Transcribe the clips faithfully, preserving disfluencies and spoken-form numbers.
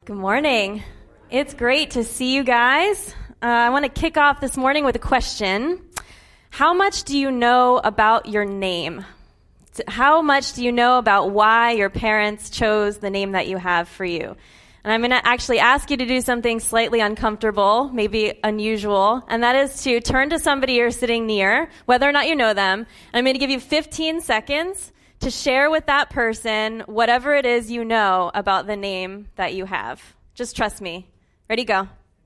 Good morning. It's great to see you guys. Uh, I want to kick off this morning with a question. How much do you know about your name? How much do you know about why your parents chose the name that you have for you? And I'm going to actually ask you to do something slightly uncomfortable, maybe unusual, and that is to turn to somebody you're sitting near, whether or not you know them. And I'm going to give you fifteen seconds to share with that person whatever it is you know about the name that you have. Just trust me. Ready, go.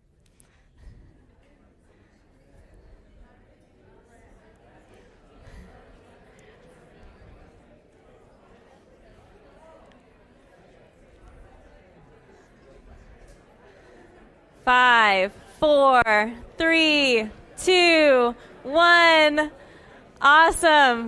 Five, four, three, two, one. Awesome.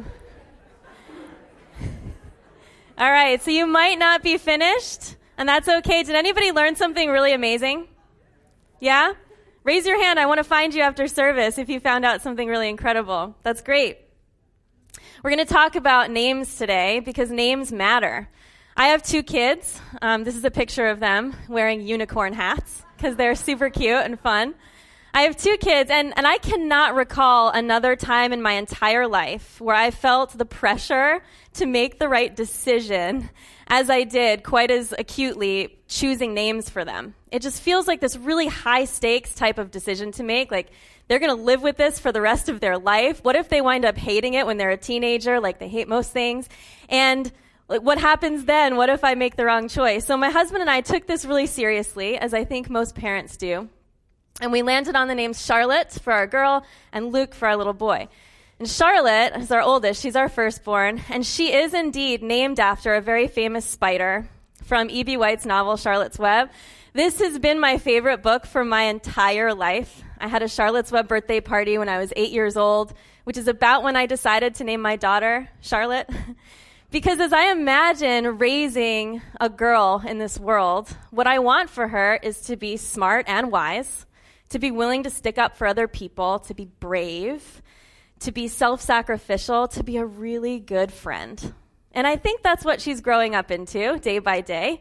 All right, so you might not be finished, and that's okay. Did anybody learn something really amazing? Yeah? Raise your hand. I want to find you after service if you found out something really incredible. That's great. We're going to talk about names today because names matter. I have two kids. Um, this is a picture of them wearing unicorn hats because they're super cute and fun. I have two kids, and, and I cannot recall another time in my entire life where I felt the pressure to make the right decision as I did quite as acutely choosing names for them. It just feels like this really high-stakes type of decision to make, like they're going to live with this for the rest of their life. What if they wind up hating it when they're a teenager, like they hate most things? And what happens then? What if I make the wrong choice? So my husband and I took this really seriously, as I think most parents do. And we landed on the names Charlotte for our girl and Luke for our little boy. And Charlotte is our oldest. She's our firstborn. And she is indeed named after a very famous spider from E B. White's novel, Charlotte's Web. This has been my favorite book for my entire life. I had a Charlotte's Web birthday party when I was eight years old, which is about when I decided to name my daughter Charlotte. Because as I imagine raising a girl in this world, what I want for her is to be smart and wise, to be willing to stick up for other people, to be brave, to be self-sacrificial, to be a really good friend. And I think that's what she's growing up into day by day.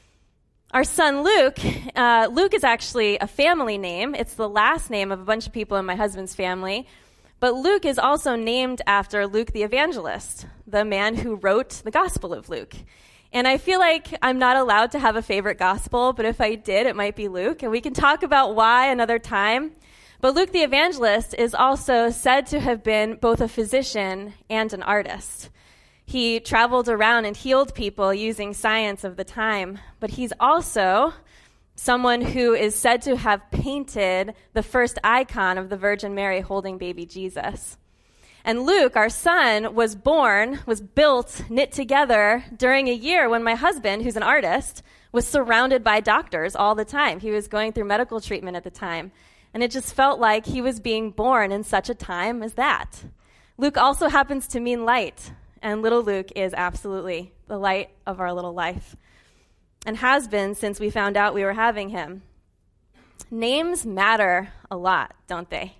Our son Luke, uh, Luke is actually a family name. It's the last name of a bunch of people in my husband's family. But Luke is also named after Luke the evangelist, the man who wrote the Gospel of Luke. And I feel like I'm not allowed to have a favorite gospel, but if I did, it might be Luke. And we can talk about why another time. But Luke the evangelist is also said to have been both a physician and an artist. He traveled around and healed people using science of the time. But he's also someone who is said to have painted the first icon of the Virgin Mary holding baby Jesus. And Luke, our son, was born, was built, knit together during a year when my husband, who's an artist, was surrounded by doctors all the time. He was going through medical treatment at the time. And it just felt like he was being born in such a time as that. Luke also happens to mean light. And little Luke is absolutely the light of our little life. And has been since we found out we were having him. Names matter a lot, don't they?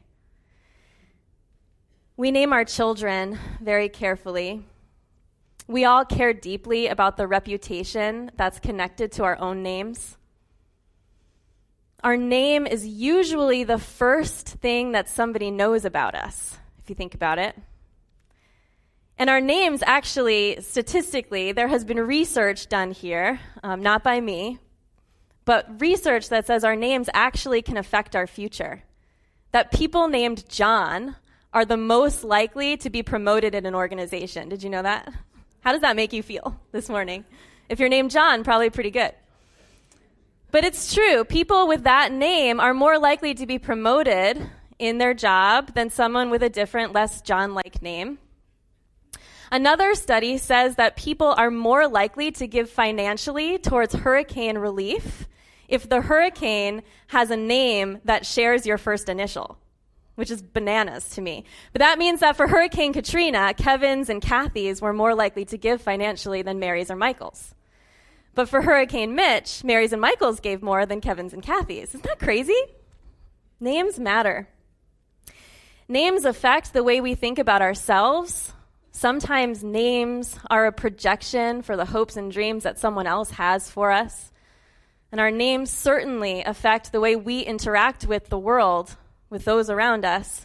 We name our children very carefully. We all care deeply about the reputation that's connected to our own names. Our name is usually the first thing that somebody knows about us, if you think about it. And our names actually, statistically, there has been research done here, um, not by me, but research that says our names actually can affect our future. That people named John are the most likely to be promoted in an organization. Did you know that? How does that make you feel this morning? If you're named John, probably pretty good. But it's true. People with that name are more likely to be promoted in their job than someone with a different, less John-like name. Another study says that people are more likely to give financially towards hurricane relief if the hurricane has a name that shares your first initial, which is bananas to me. But that means that for Hurricane Katrina, Kevin's and Kathy's were more likely to give financially than Mary's or Michael's. But for Hurricane Mitch, Mary's and Michael's gave more than Kevin's and Kathy's. Isn't that crazy? Names matter. Names affect the way we think about ourselves. Sometimes names are a projection for the hopes and dreams that someone else has for us. And our names certainly affect the way we interact with the world, with those around us.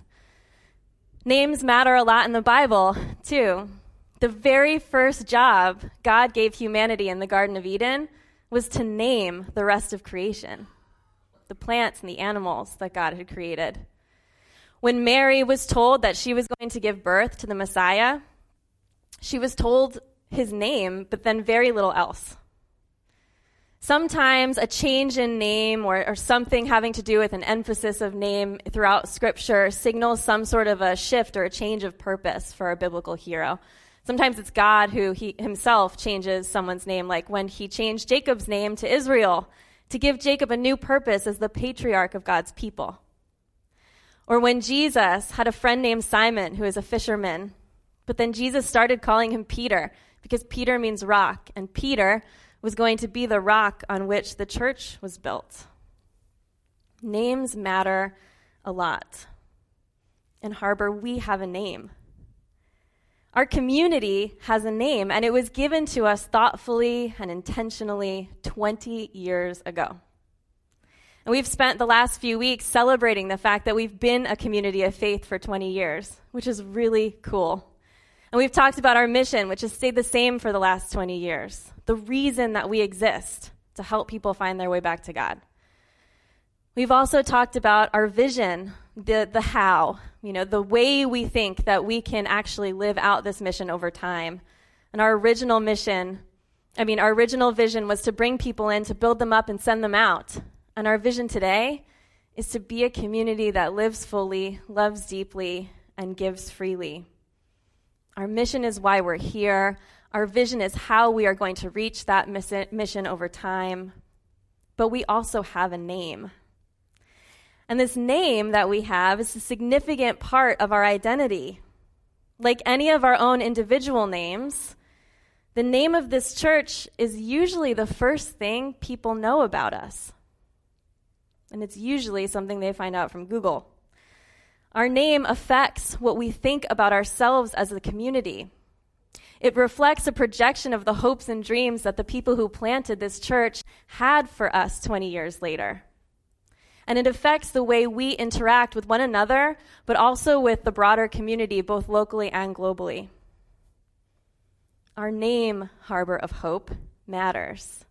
Names matter a lot in the Bible, too. The very first job God gave humanity in the Garden of Eden was to name the rest of creation, the plants and the animals that God had created. When Mary was told that she was going to give birth to the Messiah, she was told his name, but then very little else. Sometimes a change in name or, or something having to do with an emphasis of name throughout Scripture signals some sort of a shift or a change of purpose for a biblical hero. Sometimes it's God who he himself changes someone's name, like when he changed Jacob's name to Israel to give Jacob a new purpose as the patriarch of God's people. Or when Jesus had a friend named Simon who is a fisherman, but then Jesus started calling him Peter because Peter means rock, and Peter was going to be the rock on which the church was built. Names matter a lot. In Harbor, we have a name. Our community has a name, and it was given to us thoughtfully and intentionally twenty years ago. And we've spent the last few weeks celebrating the fact that we've been a community of faith for twenty years, which is really cool. And we've talked about our mission, which has stayed the same for the last twenty years. The reason that we exist, to help people find their way back to God. We've also talked about our vision, the, the how, you know, the way we think that we can actually live out this mission over time. And our original mission, I mean, our original vision was to bring people in, to build them up and send them out. And our vision today is to be a community that lives fully, loves deeply, and gives freely. Our mission is why we're here. Our vision is how we are going to reach that mission over time. But we also have a name. And this name that we have is a significant part of our identity. Like any of our own individual names, the name of this church is usually the first thing people know about us. And it's usually something they find out from Google. Our name affects what we think about ourselves as a community. It reflects a projection of the hopes and dreams that the people who planted this church had for us twenty years later. And it affects the way we interact with one another, but also with the broader community, both locally and globally. Our name, Harbor of Hope, matters.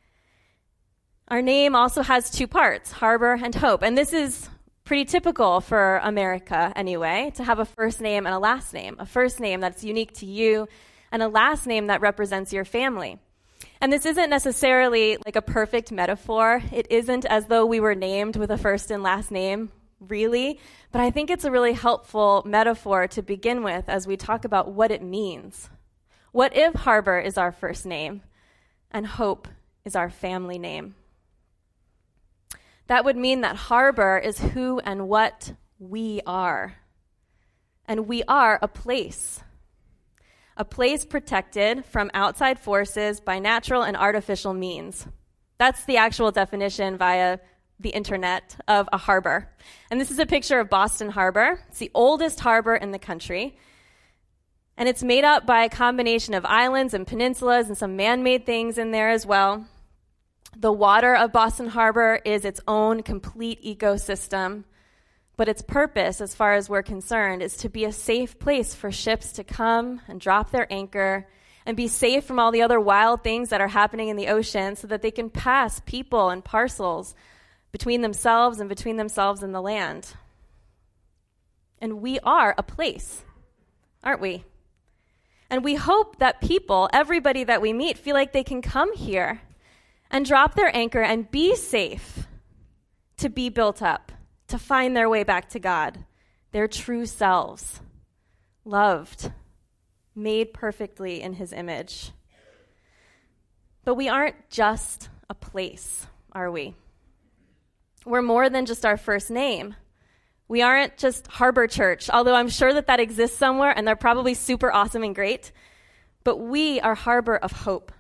Our name also has two parts, Harbor and Hope. And this is pretty typical for America anyway, to have a first name and a last name. A first name that's unique to you, and a last name that represents your family. And this isn't necessarily like a perfect metaphor. It isn't as though we were named with a first and last name, really. But I think it's a really helpful metaphor to begin with as we talk about what it means. What if Harbor is our first name and Hope is our family name? That would mean that Harbor is who and what we are. And we are a place. A place protected from outside forces by natural and artificial means. That's the actual definition via the internet of a harbor. And this is a picture of Boston Harbor. It's the oldest harbor in the country. And it's made up by a combination of islands and peninsulas and some man-made things in there as well. The water of Boston Harbor is its own complete ecosystem. But its purpose, as far as we're concerned, is to be a safe place for ships to come and drop their anchor and be safe from all the other wild things that are happening in the ocean so that they can pass people and parcels between themselves and between themselves and the land. And we are a place, aren't we? And we hope that people, everybody that we meet, feel like they can come here and drop their anchor and be safe to be built up, to find their way back to God, their true selves, loved, made perfectly in his image. But we aren't just a place, are we? We're more than just our first name. We aren't just Harbor Church, although I'm sure that that exists somewhere, and they're probably super awesome and great. But we are Harbor of Hope.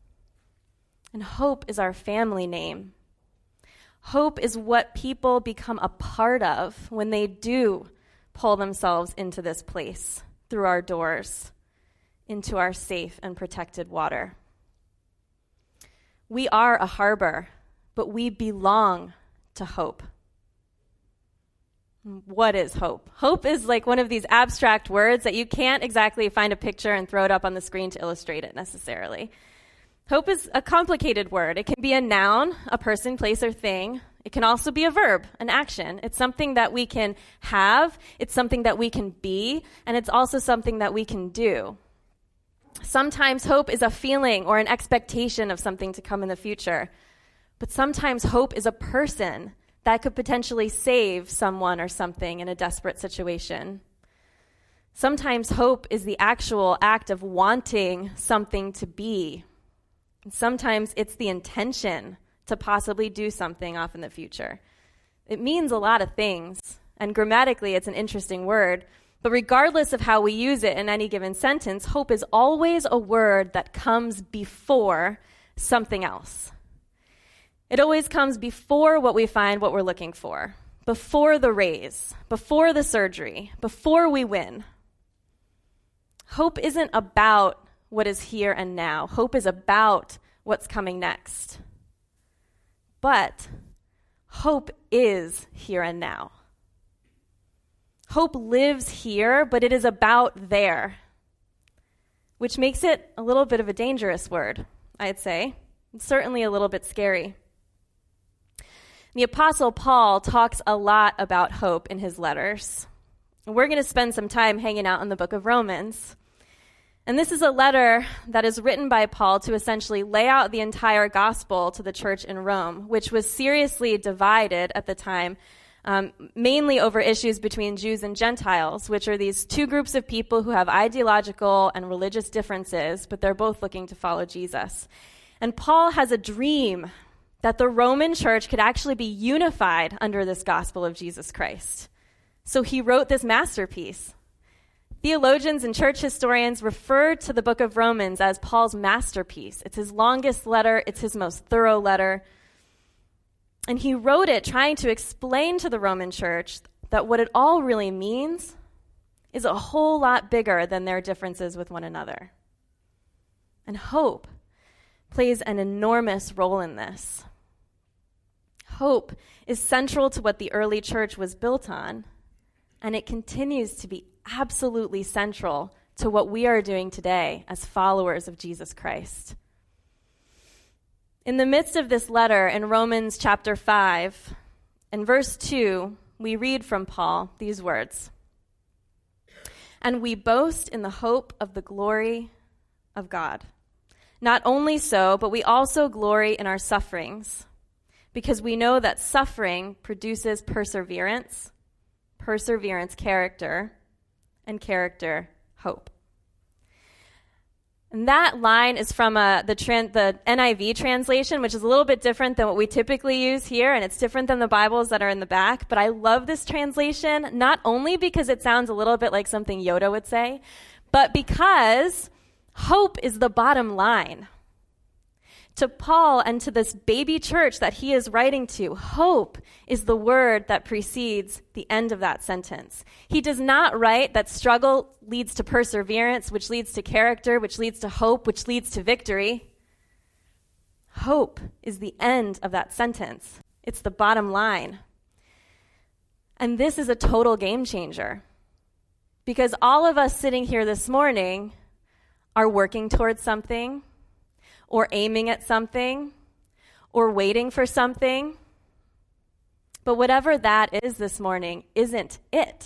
And Hope is our family name. Hope is what people become a part of when they do pull themselves into this place through our doors, into our safe and protected water. We are a harbor but we belong to hope. What is hope? Hope is like one of these abstract words that you can't exactly find a picture and throw it up on the screen to illustrate it necessarily. Hope is a complicated word. It can be a noun, a person, place, or thing. It can also be a verb, an action. It's something that we can have, it's something that we can be, and it's also something that we can do. Sometimes hope is a feeling or an expectation of something to come in the future. But sometimes hope is a person that could potentially save someone or something in a desperate situation. Sometimes hope is the actual act of wanting something to be. And sometimes it's the intention to possibly do something off in the future. It means a lot of things, and grammatically it's an interesting word, but regardless of how we use it in any given sentence, hope is always a word that comes before something else. It always comes before what we find what we're looking for, before the raise, before the surgery, before we win. Hope isn't about what is here and now. Hope is about what's coming next. But hope is here and now. Hope lives here, but it is about there, which makes it a little bit of a dangerous word, I'd say. It's certainly a little bit scary. The Apostle Paul talks a lot about hope in his letters. We're going to spend some time hanging out in the book of Romans. And this is a letter that is written by Paul to essentially lay out the entire gospel to the church in Rome, which was seriously divided at the time, um, mainly over issues between Jews and Gentiles, which are these two groups of people who have ideological and religious differences, but they're both looking to follow Jesus. And Paul has a dream that the Roman church could actually be unified under this gospel of Jesus Christ. So he wrote this masterpiece. Theologians and church historians refer to the book of Romans as Paul's masterpiece. It's his longest letter. It's his most thorough letter. And he wrote it trying to explain to the Roman church that what it all really means is a whole lot bigger than their differences with one another. And hope plays an enormous role in this. Hope is central to what the early church was built on, and it continues to be absolutely central to what we are doing today as followers of Jesus Christ. In the midst of this letter in Romans chapter five, in verse two, we read from Paul these words, "And we boast in the hope of the glory of God. Not only so, but we also glory in our sufferings, because we know that suffering produces perseverance, perseverance, character, and character, hope." And that line is from uh, the, tran- the N I V translation, which is a little bit different than what we typically use here, and it's different than the Bibles that are in the back. But I love this translation, not only because it sounds a little bit like something Yoda would say, but because hope is the bottom line. To Paul and to this baby church that he is writing to, hope is the word that precedes the end of that sentence. He does not write that struggle leads to perseverance, which leads to character, which leads to hope, which leads to victory. Hope is the end of that sentence. It's the bottom line. And this is a total game changer, because all of us sitting here this morning are working towards something, or aiming at something, or waiting for something. But whatever that is this morning isn't it.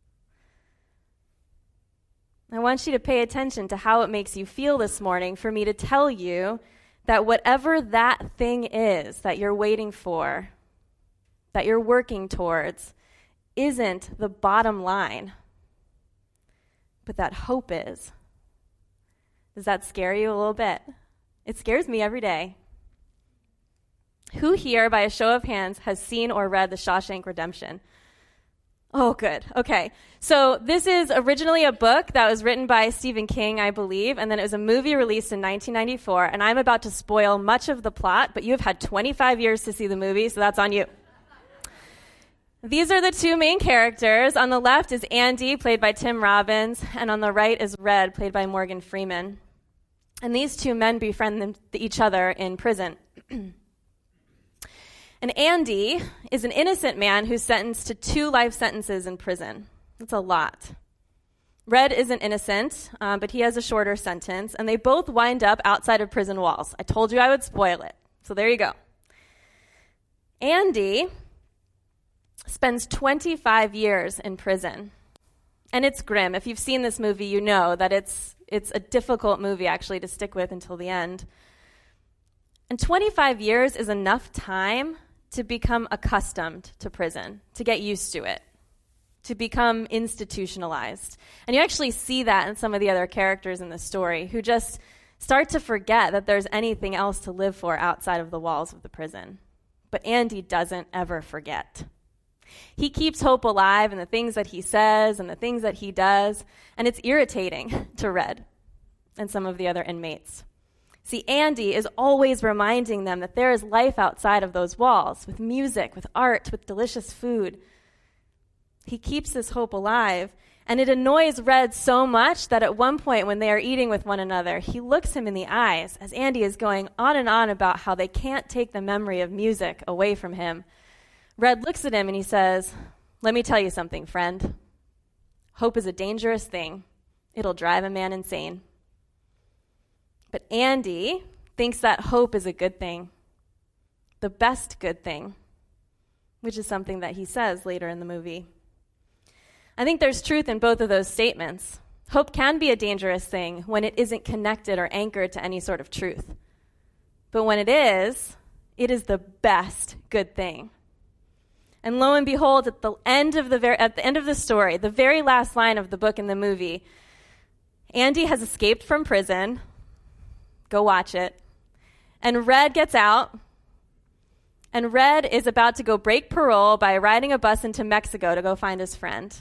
I want you to pay attention to how it makes you feel this morning for me to tell you that whatever that thing is that you're waiting for, that you're working towards, isn't the bottom line, but that hope is. Does that scare you a little bit? It scares me every day. Who here, by a show of hands, has seen or read The Shawshank Redemption? Oh, good. Okay. So this is originally a book that was written by Stephen King, I believe, and then it was a movie released in nineteen ninety-four, and I'm about to spoil much of the plot, but you've had twenty-five years to see the movie, so that's on you. These are the two main characters. On the left is Andy, played by Tim Robbins, and on the right is Red, played by Morgan Freeman. And these two men befriend them, each other in prison. And Andy is an innocent man who's sentenced to two life sentences in prison. That's a lot. Red isn't innocent, um, but he has a shorter sentence, and they both wind up outside of prison walls. I told you I would spoil it. So there you go. Andy spends twenty-five years in prison. And it's grim. If you've seen this movie, you know that it's it's a difficult movie, actually, to stick with until the end. And twenty-five years is enough time to become accustomed to prison, to get used to it, to become institutionalized. And you actually see that in some of the other characters in the story who just start to forget that there's anything else to live for outside of the walls of the prison. But Andy doesn't ever forget. He keeps hope alive in the things that he says and the things that he does, and it's irritating to Red and some of the other inmates. See, Andy is always reminding them that there is life outside of those walls, with music, with art, with delicious food. He keeps this hope alive, and it annoys Red so much that at one point when they are eating with one another, he looks him in the eyes as Andy is going on and on about how they can't take the memory of music away from him. Red looks at him and he says, "Let me tell you something, friend. Hope is a dangerous thing. It'll drive a man insane." But Andy thinks that hope is a good thing, the best good thing, which is something that he says later in the movie. I think there's truth in both of those statements. Hope can be a dangerous thing when it isn't connected or anchored to any sort of truth. But when it is, it is the best good thing. And lo and behold, at the end of the ver- at the end of the story, the very last line of the book and the movie, Andy has escaped from prison. Go watch it. And Red gets out. And Red is about to go break parole by riding a bus into Mexico to go find his friend.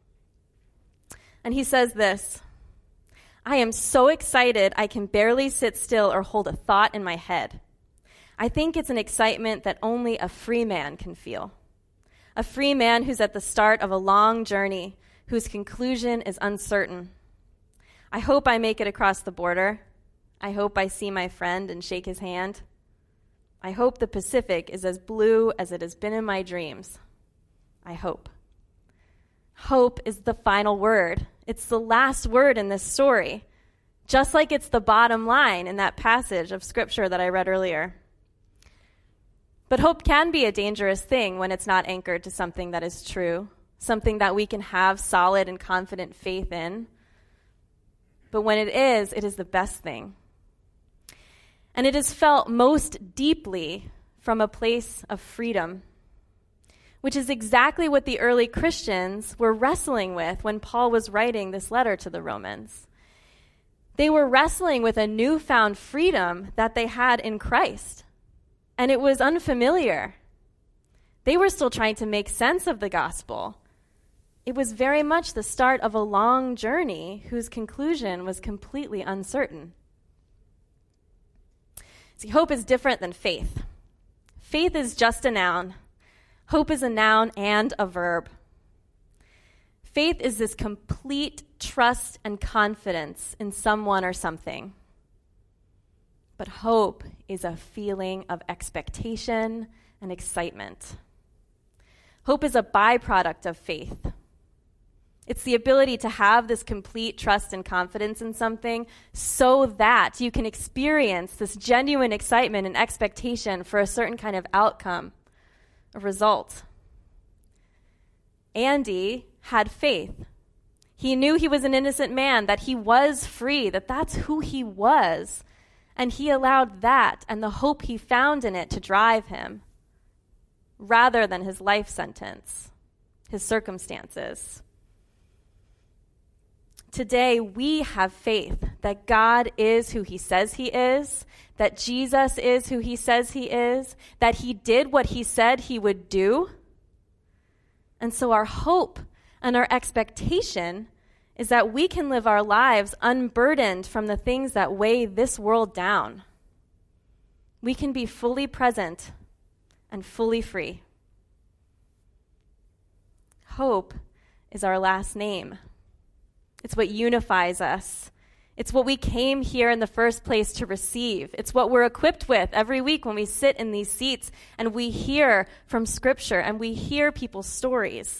And he says this, "I am so excited I can barely sit still or hold a thought in my head. I think it's an excitement that only a free man can feel. A free man who's at the start of a long journey, whose conclusion is uncertain. I hope I make it across the border. I hope I see my friend and shake his hand. I hope the Pacific is as blue as it has been in my dreams. I hope." Hope is the final word. It's the last word in this story, just like it's the bottom line in that passage of scripture that I read earlier. But hope can be a dangerous thing when it's not anchored to something that is true, something that we can have solid and confident faith in. But when it is, it is the best thing. And it is felt most deeply from a place of freedom, which is exactly what the early Christians were wrestling with when Paul was writing this letter to the Romans. They were wrestling with a newfound freedom that they had in Christ. And it was unfamiliar. They were still trying to make sense of the gospel. It was very much the start of a long journey whose conclusion was completely uncertain. See, hope is different than faith. Faith is just a noun. Hope is a noun and a verb. Faith is this complete trust and confidence in someone or something. But hope is a feeling of expectation and excitement. Hope is a byproduct of faith. It's the ability to have this complete trust and confidence in something so that you can experience this genuine excitement and expectation for a certain kind of outcome, a result. Andy had faith. He knew he was an innocent man, that he was free, that that's who he was. And he allowed that and the hope he found in it to drive him, rather than his life sentence, his circumstances. Today, we have faith that God is who he says he is, that Jesus is who he says he is, that he did what he said he would do. And so our hope and our expectation is that we can live our lives unburdened from the things that weigh this world down. We can be fully present and fully free. Hope is our last name. It's what unifies us. It's what we came here in the first place to receive. It's what we're equipped with every week when we sit in these seats and we hear from Scripture and we hear people's stories.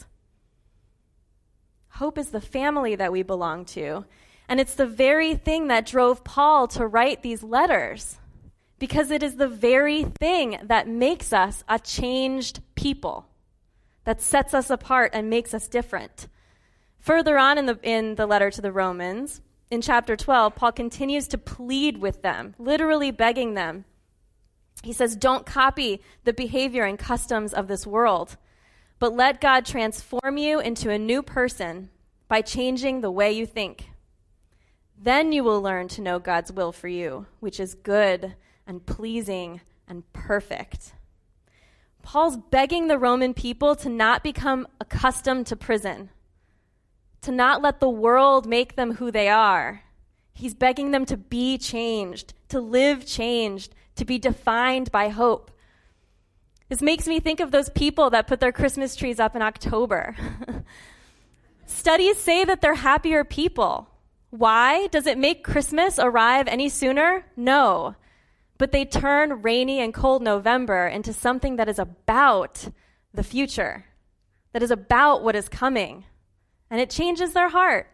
Hope is the family that we belong to. And it's the very thing that drove Paul to write these letters, because it is the very thing that makes us a changed people, that sets us apart and makes us different. Further on in the, in the letter to the Romans, in chapter twelve, Paul continues to plead with them, literally begging them. He says, don't copy the behavior and customs of this world, but let God transform you into a new person by changing the way you think. Then you will learn to know God's will for you, which is good and pleasing and perfect. Paul's begging the Roman people to not become accustomed to prison, to not let the world make them who they are. He's begging them to be changed, to live changed, to be defined by hope. This makes me think of those people that put their Christmas trees up in October. Studies say that they're happier people. Why? Does it make Christmas arrive any sooner? No. But they turn rainy and cold November into something that is about the future, that is about what is coming. And it changes their heart.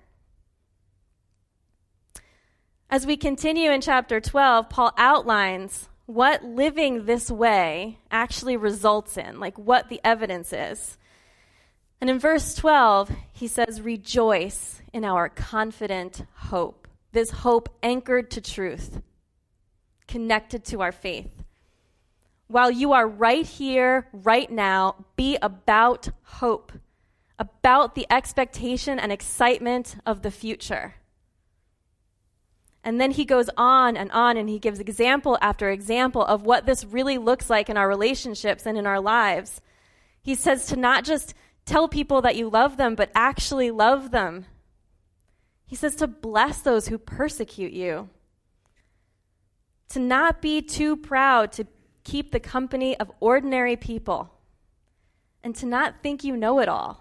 As we continue in chapter twelve, Paul outlines what living this way actually results in, like what the evidence is. And in verse twelve, he says, rejoice in our confident hope. This hope anchored to truth, connected to our faith. While you are right here, right now, be about hope, about the expectation and excitement of the future. And then he goes on and on, and he gives example after example of what this really looks like in our relationships and in our lives. He says to not just tell people that you love them, but actually love them. He says to bless those who persecute you. To not be too proud to keep the company of ordinary people. And to not think you know it all.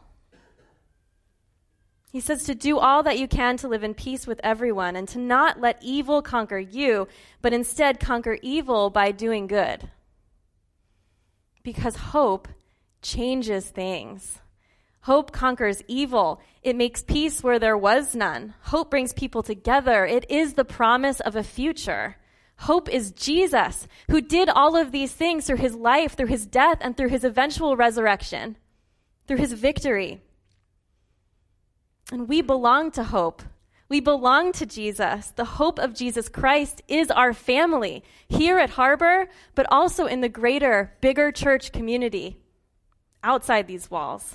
He says to do all that you can to live in peace with everyone and to not let evil conquer you, but instead conquer evil by doing good. Because hope changes things. Hope conquers evil. It makes peace where there was none. Hope brings people together. It is the promise of a future. Hope is Jesus, who did all of these things through his life, through his death, and through his eventual resurrection, through his victory. And we belong to hope. We belong to Jesus. The hope of Jesus Christ is our family here at Harbor, but also in the greater, bigger church community outside these walls.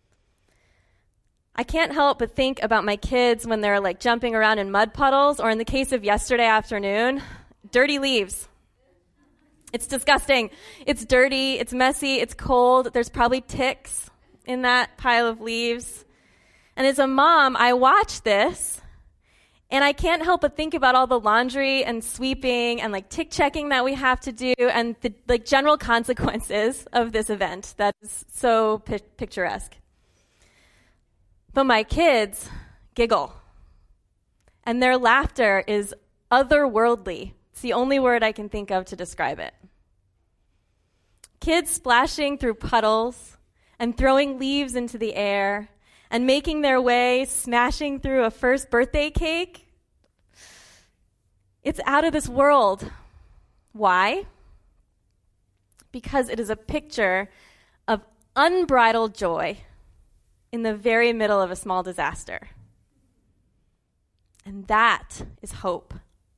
I can't help but think about my kids when they're like jumping around in mud puddles, or in the case of yesterday afternoon, dirty leaves. It's disgusting. It's dirty. It's messy. It's cold. There's probably ticks in that pile of leaves. And as a mom, I watch this, and I can't help but think about all the laundry and sweeping and like tick checking that we have to do, and the like general consequences of this event that is so pi- picturesque. But my kids giggle, and their laughter is otherworldly. It's the only word I can think of to describe it. Kids splashing through puddles and throwing leaves into the air and making their way, smashing through a first birthday cake. It's out of this world. Why? Because it is a picture of unbridled joy in the very middle of a small disaster. And that is hope.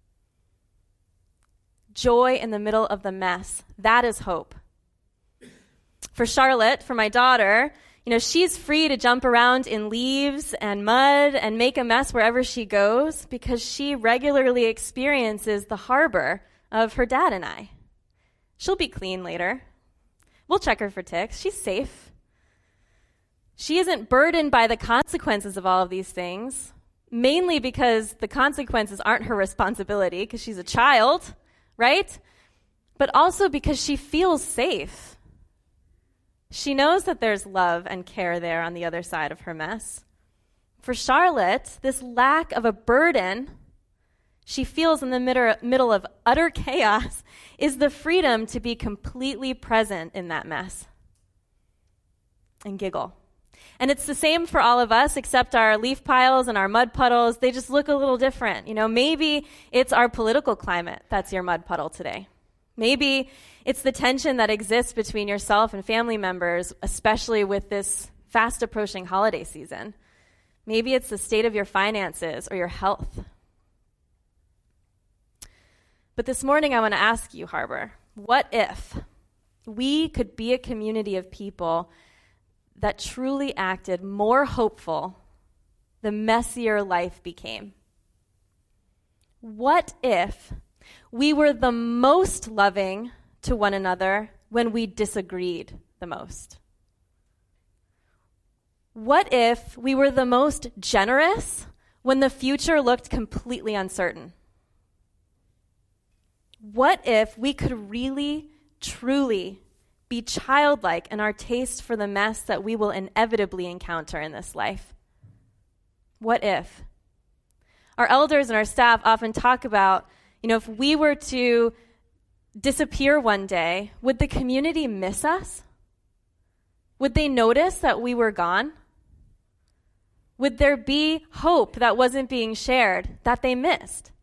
Joy in the middle of the mess. That is hope. For Charlotte, for my daughter, you know, she's free to jump around in leaves and mud and make a mess wherever she goes because she regularly experiences the harbor of her dad and I. She'll be clean later. We'll check her for ticks. She's safe. She isn't burdened by the consequences of all of these things, mainly because the consequences aren't her responsibility because she's a child, right? But also because she feels safe. She knows that there's love and care there on the other side of her mess. For Charlotte, this lack of a burden she feels in the middle of utter chaos is the freedom to be completely present in that mess and giggle. And it's the same for all of us, except our leaf piles and our mud puddles, they just look a little different. You know, maybe it's our political climate that's your mud puddle today. Maybe it's the tension that exists between yourself and family members, especially with this fast approaching holiday season. Maybe it's the state of your finances or your health. But this morning I want to ask you, Harbor, what if we could be a community of people that truly acted more hopeful the messier life became? What if we were the most loving to one another when we disagreed the most? What if we were the most generous when the future looked completely uncertain? What if we could really, truly be childlike in our taste for the mess that we will inevitably encounter in this life? What if? Our elders and our staff often talk about, you know, if we were to disappear one day, would the community miss us? Would they notice that we were gone? Would there be hope that wasn't being shared, that they missed?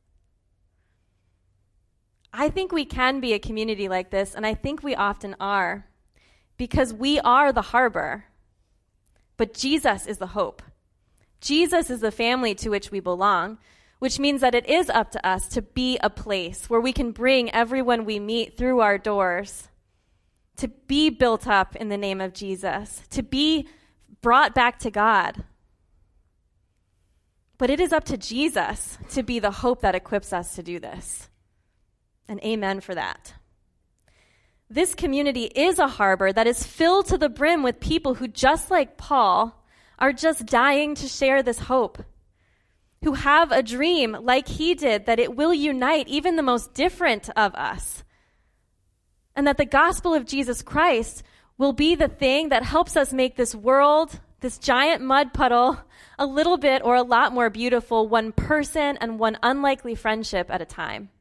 I think we can be a community like this, and I think we often are, because we are the harbor, but Jesus is the hope. Jesus is the family to which we belong, which means that it is up to us to be a place where we can bring everyone we meet through our doors, to be built up in the name of Jesus, to be brought back to God. But it is up to Jesus to be the hope that equips us to do this. And amen for that. This community is a harbor that is filled to the brim with people who, just like Paul, are just dying to share this hope, who have a dream like he did that it will unite even the most different of us, and that the gospel of Jesus Christ will be the thing that helps us make this world, this giant mud puddle, a little bit or a lot more beautiful, one person and one unlikely friendship at a time.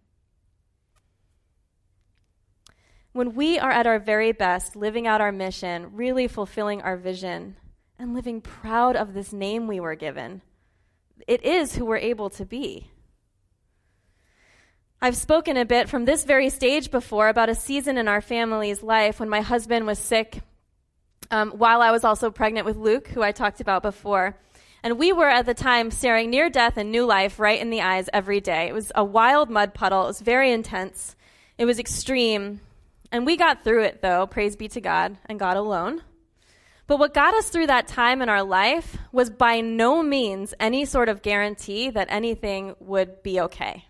When we are at our very best, living out our mission, really fulfilling our vision, and living proud of this name we were given, it is who we're able to be. I've spoken a bit from this very stage before about a season in our family's life when my husband was sick, um, while I was also pregnant with Luke, who I talked about before. And we were at the time staring near death and new life right in the eyes every day. It was a wild mud puddle. It was very intense. It was extreme. And we got through it, though, praise be to God and God alone. But what got us through that time in our life was by no means any sort of guarantee that anything would be okay.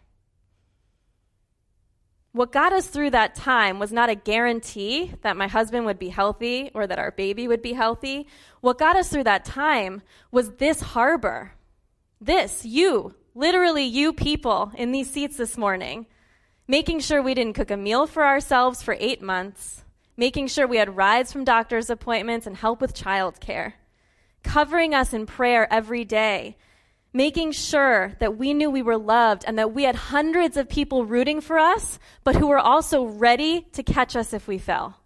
What got us through that time was not a guarantee that my husband would be healthy or that our baby would be healthy. What got us through that time was this harbor. This, you, literally you people in these seats this morning, making sure we didn't cook a meal for ourselves for eight months, making sure we had rides from doctor's appointments and help with childcare, covering us in prayer every day, making sure that we knew we were loved and that we had hundreds of people rooting for us, but who were also ready to catch us if we fell.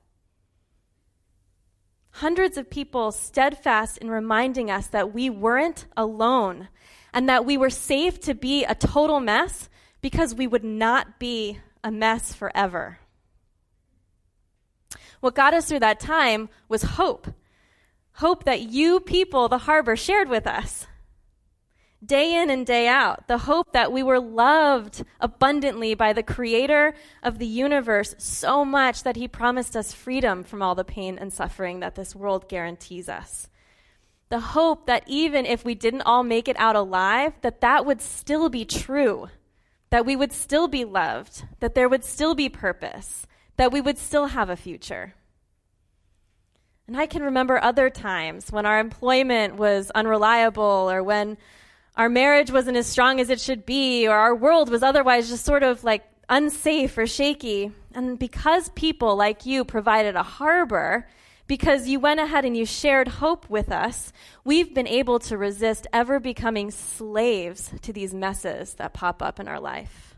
Hundreds of people steadfast in reminding us that we weren't alone and that we were safe to be a total mess because we would not be a mess forever. What got us through that time was hope. Hope that you people, the harbor, shared with us. Day in and day out, the hope that we were loved abundantly by the creator of the universe so much that he promised us freedom from all the pain and suffering that this world guarantees us. The hope that even if we didn't all make it out alive, that that would still be true, that we would still be loved, that there would still be purpose, that we would still have a future. And I can remember other times when our employment was unreliable or when our marriage wasn't as strong as it should be, or our world was otherwise just sort of like unsafe or shaky. And because people like you provided a harbor, Because you went ahead and you shared hope with us, we've been able to resist ever becoming slaves to these messes that pop up in our life.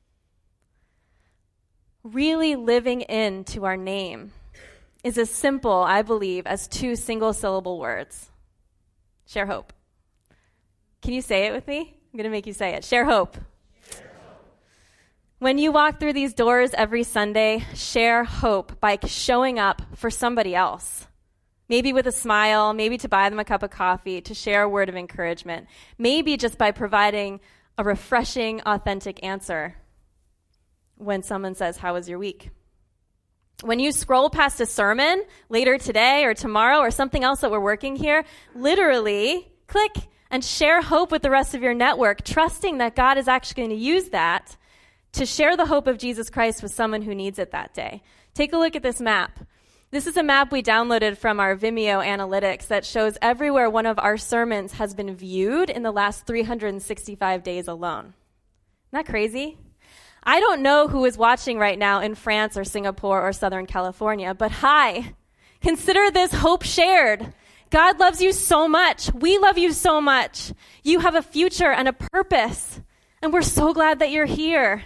Really living into our name is as simple, I believe, as two single-syllable words. Share hope. Can you say it with me? I'm going to make you say it. Share hope. Share hope. When you walk through these doors every Sunday, share hope by showing up for somebody else. Maybe with a smile, maybe to buy them a cup of coffee, to share a word of encouragement. Maybe just by providing a refreshing, authentic answer when someone says, "How was your week?" When you scroll past a sermon later today or tomorrow or something else that we're working here, literally click and share hope with the rest of your network, trusting that God is actually going to use that to share the hope of Jesus Christ with someone who needs it that day. Take a look at this map. This is a map we downloaded from our Vimeo analytics that shows everywhere one of our sermons has been viewed in the last three hundred sixty-five days alone. Isn't that crazy? I don't know who is watching right now in France or Singapore or Southern California, but hi, consider this hope shared. God loves you so much. We love you so much. You have a future and a purpose, and we're so glad that you're here.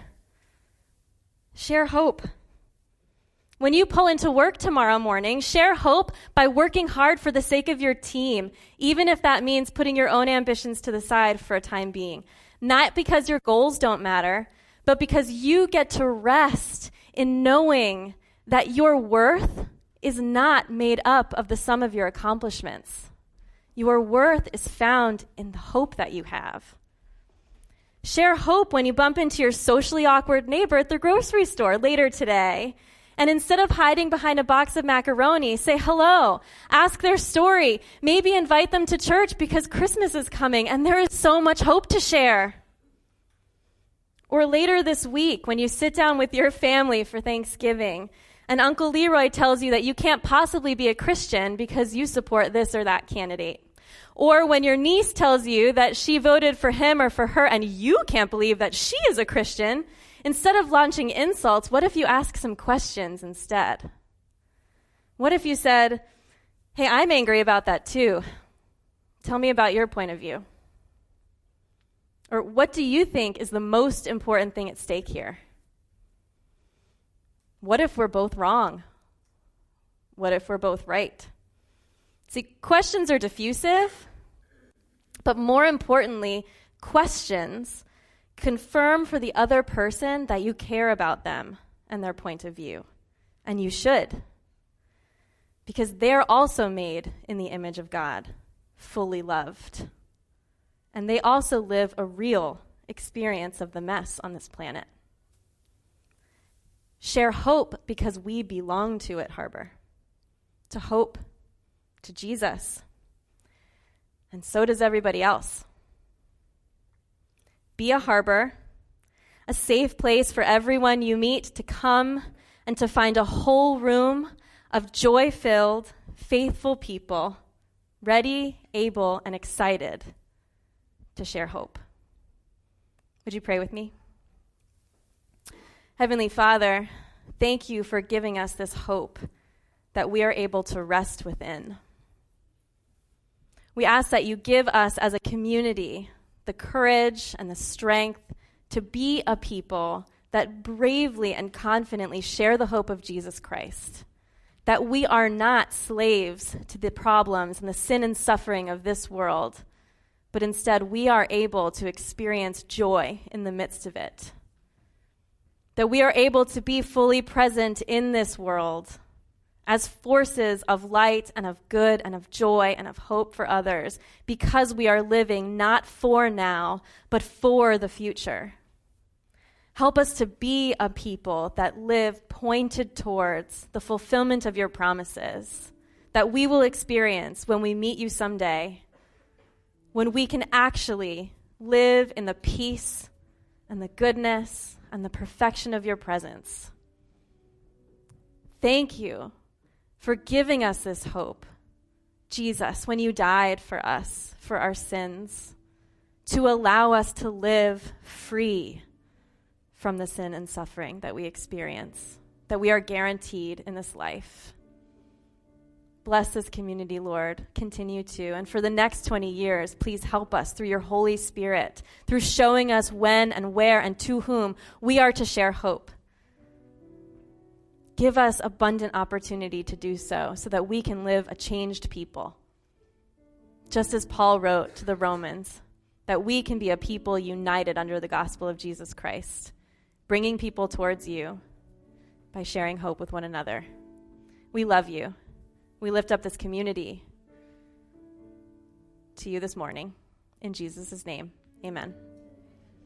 Share hope. When you pull into work tomorrow morning, share hope by working hard for the sake of your team, even if that means putting your own ambitions to the side for a time being. Not because your goals don't matter, but because you get to rest in knowing that your worth is not made up of the sum of your accomplishments. Your worth is found in the hope that you have. Share hope when you bump into your socially awkward neighbor at the grocery store later today. And instead of hiding behind a box of macaroni, say hello, ask their story, maybe invite them to church because Christmas is coming and there is so much hope to share. Or later this week, when you sit down with your family for Thanksgiving, and Uncle Leroy tells you that you can't possibly be a Christian because you support this or that candidate. Or when your niece tells you that she voted for him or for her, and you can't believe that she is a Christian, instead of launching insults, what if you ask some questions instead? What if you said, "Hey, I'm angry about that too. Tell me about your point of view." Or what do you think is the most important thing at stake here? What if we're both wrong? What if we're both right? See, questions are diffusive, but more importantly, questions confirm for the other person that you care about them and their point of view. And you should. Because they're also made in the image of God, fully loved. And they also live a real experience of the mess on this planet. Share hope because we belong to it, Harbor. To hope, to Jesus. And so does everybody else. Be a harbor, a safe place for everyone you meet to come and to find a whole room of joy-filled, faithful people, ready, able, and excited to share hope. Would you pray with me? Heavenly Father, thank you for giving us this hope that we are able to rest within. We ask that you give us as a community the courage and the strength to be a people that bravely and confidently share the hope of Jesus Christ, that we are not slaves to the problems and the sin and suffering of this world, but instead we are able to experience joy in the midst of it. That we are able to be fully present in this world as forces of light and of good and of joy and of hope for others because we are living not for now, but for the future. Help us to be a people that live pointed towards the fulfillment of your promises that we will experience when we meet you someday, when we can actually live in the peace and the goodness and the perfection of your presence. Thank you for giving us this hope, Jesus, when you died for us, for our sins, to allow us to live free from the sin and suffering that we experience, that we are guaranteed in this life. Bless this community, Lord. Continue to. And for the next twenty years, please help us through your Holy Spirit, through showing us when and where and to whom we are to share hope. Give us abundant opportunity to do so, so that we can live a changed people. Just as Paul wrote to the Romans, that we can be a people united under the gospel of Jesus Christ, bringing people towards you by sharing hope with one another. We love you. We lift up this community to you this morning. In Jesus' name, amen.